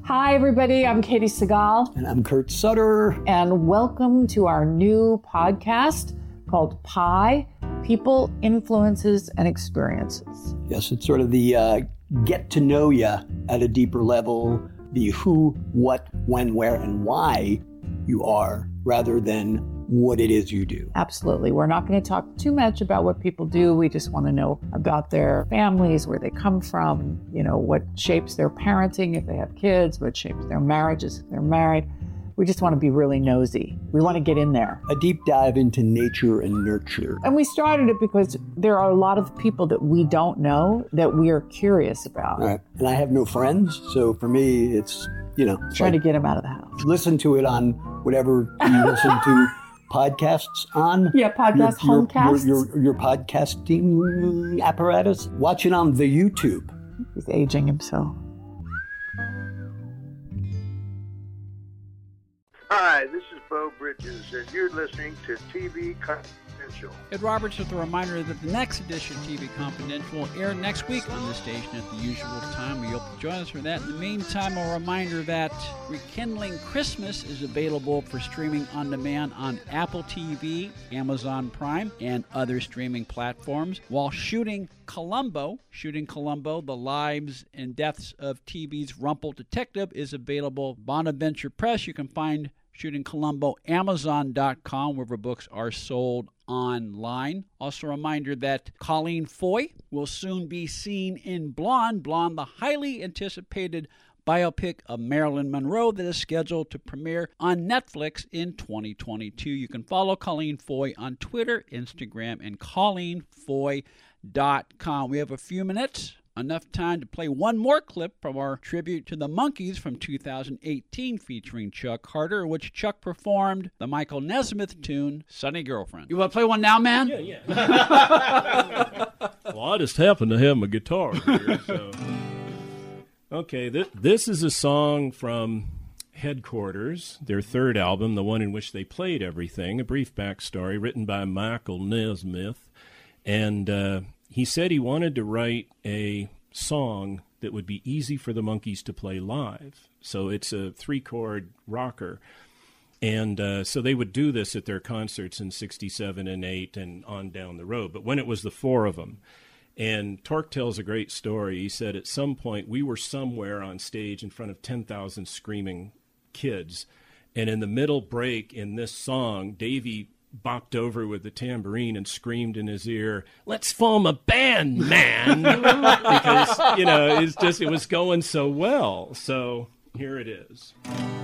Hi, everybody. I'm Katie Segal. And I'm Kurt Sutter. And welcome to our new podcast called PIE, People, Influences, and Experiences. Yes, it's sort of the get to know you at a deeper level, the who, what, when, where, and why you are, rather than what it is you do. Absolutely. We're not going to talk too much about what people do. We just want to know about their families, where they come from, what shapes their parenting if they have kids, what shapes their marriages if they're married. We just want to be really nosy. We want to get in there. A deep dive into nature and nurture. And we started it because there are a lot of people that we don't know that we are curious about. All right. And I have no friends, so for me, it's, trying to get them out of the house. Listen to it on whatever you listen to podcasts on. Yeah, podcast, homecasts. Your podcasting apparatus. Watch it on the YouTube. He's aging himself. Hi, this is Bo Bridges, and you're listening to TV Confidential. Ed Roberts with a reminder that the next edition of TV Confidential will air next week on this station at the usual time. We hope to join us for that. In the meantime, a reminder that Rekindling Christmas is available for streaming on demand on Apple TV, Amazon Prime, and other streaming platforms, while Shooting Columbo, The Lives and Deaths of TV's Rumpled Detective, is available. Bonaventure Press. You can find Shooting Columbo, Amazon.com, wherever books are sold online. Also a reminder that Colleen Foy will soon be seen in Blonde, the highly anticipated biopic of Marilyn Monroe that is scheduled to premiere on Netflix in 2022. You can follow Colleen Foy on Twitter, Instagram, and ColleenFoy.com. We have a few minutes. Enough time to play one more clip from our tribute to the Monkees from 2018 featuring Chuck Carter, in which Chuck performed the Michael Nesmith tune, Sunny Girlfriend. You want to play one now, man? Yeah. Well, I just happen to have my guitar here, so. Okay, this is a song from Headquarters, their third album, the one in which they played everything, a brief backstory written by Michael Nesmith, and he said he wanted to write a song that would be easy for the Monkees to play live. So it's a 3-chord rocker. And so they would do this at their concerts in 67 and 8 and on down the road. But when it was the four of them, and Tork tells a great story. He said at some point we were somewhere on stage in front of 10,000 screaming kids. And in the middle break in this song, Davey bopped over with the tambourine and screamed in his ear, "Let's form a band, man!" Because, it was going so well. So here it is.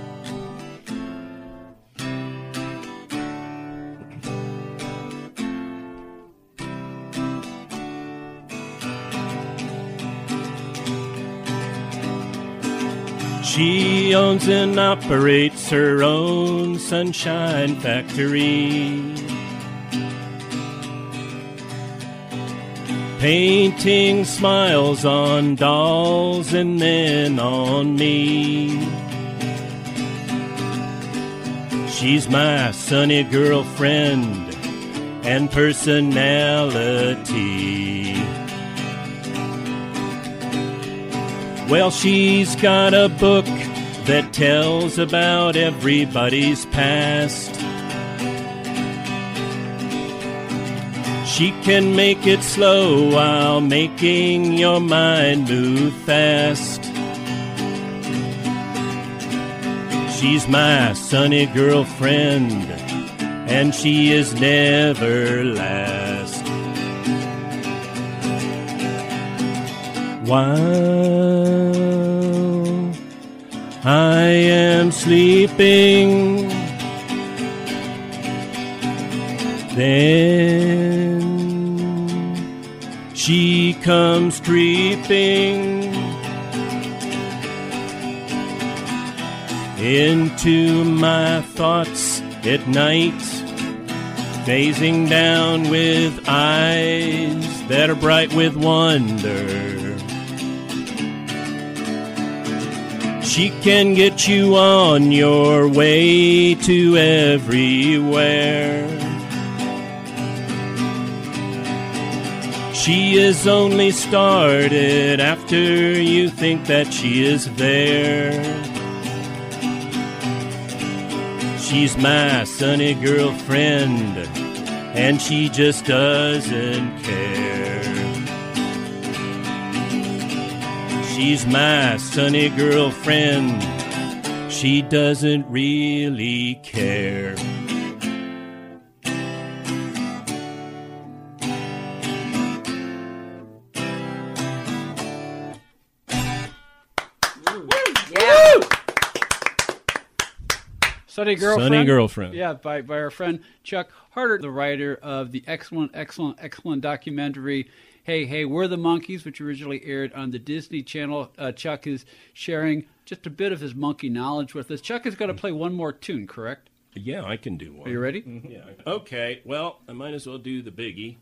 She owns and operates her own sunshine factory, painting smiles on dolls and then on me. She's my sunny girlfriend and personality. Well, she's got a book that tells about everybody's past. She can make it slow while making your mind move fast. She's my sunny girlfriend, and she is never last. While I am sleeping, then she comes creeping into my thoughts at night, gazing down with eyes that are bright with wonder. She can get you on your way to everywhere. She is only started after you think that she is there. She's my sunny girlfriend, and she just doesn't care. She's my sunny girlfriend, she doesn't really care. Sunny Girlfriend. Sunny Girlfriend. Yeah, by our friend Chuck Harder, the writer of the excellent documentary, Hey, We're the Monkees, which originally aired on the Disney Channel. Chuck is sharing just a bit of his monkey knowledge with us. Chuck is going to play one more tune, correct? Yeah, I can do one. Are you ready? Mm-hmm. Yeah. Okay, well, I might as well do the biggie.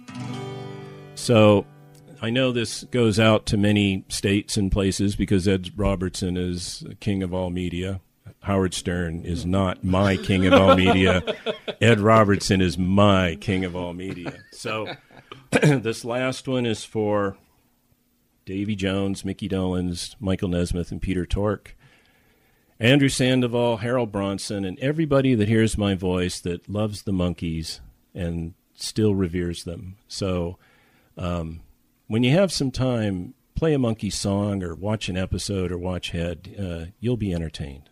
So, I know this goes out to many states and places because Ed Robertson is king of all media. Howard Stern is not my king of all media. Ed Robertson is my king of all media. So this last one is for Davy Jones, Mickey Dolenz, Michael Nesmith, and Peter Tork, Andrew Sandoval, Harold Bronson, and everybody that hears my voice that loves the Monkees and still reveres them. So when you have some time, play a Monkee song or watch an episode or watch Head. You'll be entertained.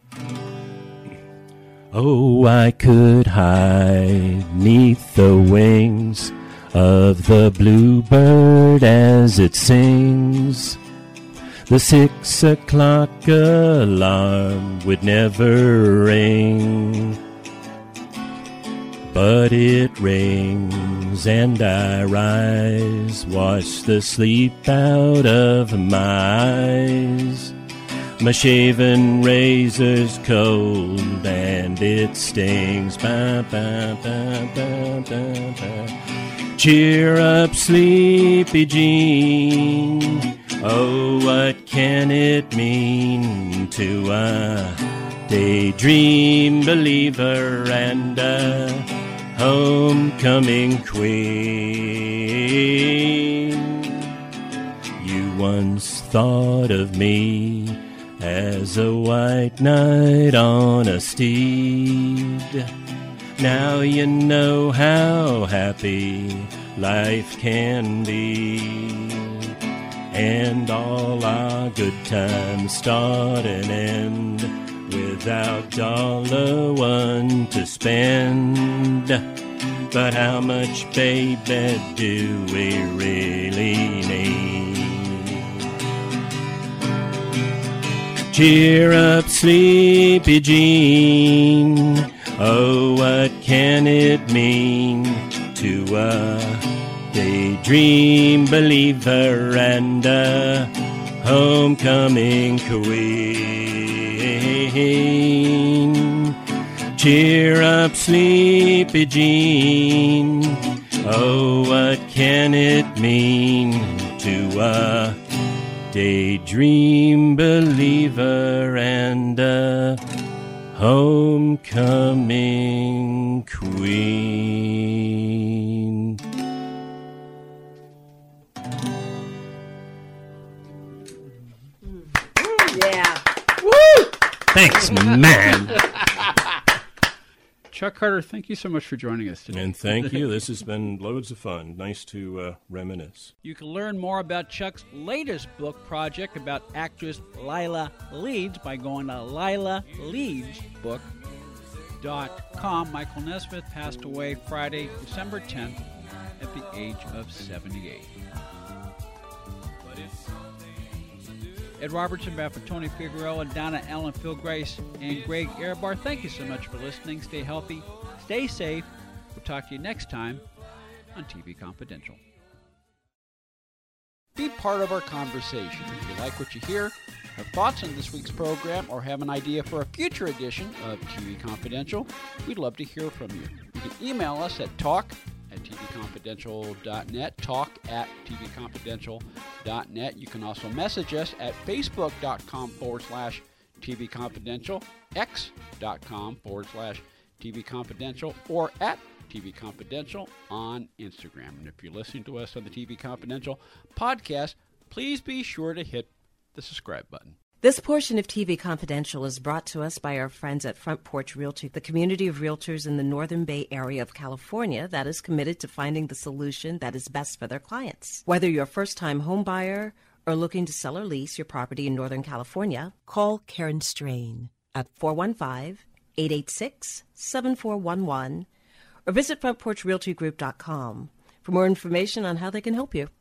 Oh, I could hide 'neath the wings of the bluebird as it sings. The 6 o'clock alarm would never ring, but it rings and I rise, wash the sleep out of my eyes. My shaven razor's cold and it stings. Ba, ba, ba, ba, ba, ba. Cheer up, sleepy Jean. Oh, what can it mean to a daydream believer and a homecoming queen? You once thought of me as a white knight on a steed. Now you know how happy life can be, and all our good times start and end without $1 to spend. But how much, baby, do we really need? Cheer up, sleepy Jean. Oh, what can it mean to a daydream believer and a homecoming queen? Cheer up, sleepy Jean. Oh, what can it mean to a daydream believer and a homecoming queen? Yeah. Woo! Thanks, man. Chuck Carter, thank you so much for joining us today. And thank you. This has been loads of fun. Nice to reminisce. You can learn more about Chuck's latest book project about actress Lila Leeds by going to lilaleedsbook.com. Michael Nesmith passed away Friday, December 10th at the age of 78. Ed Robertson, for Tony Figueroa, Donna Allen, Phil Grace, and Greg Ehrbar. Thank you so much for listening. Stay healthy. Stay safe. We'll talk to you next time on TV Confidential. Be part of our conversation. If you like what you hear, have thoughts on this week's program, or have an idea for a future edition of TV Confidential, we'd love to hear from you. You can email us at talk@tvconfidential.net, talk@tvconfidential.net. You can also message us at facebook.com/tvconfidential, x.com/tvconfidential, or at TV Confidential on Instagram. And if you're listening to us on the TV Confidential podcast, please be sure to hit the subscribe button. This portion of TV Confidential is brought to us by our friends at Front Porch Realty, the community of realtors in the Northern Bay Area of California that is committed to finding the solution that is best for their clients. Whether you're a first-time home buyer or looking to sell or lease your property in Northern California, call Karen Strain at 415-886-7411 or visit frontporchrealtygroup.com for more information on how they can help you.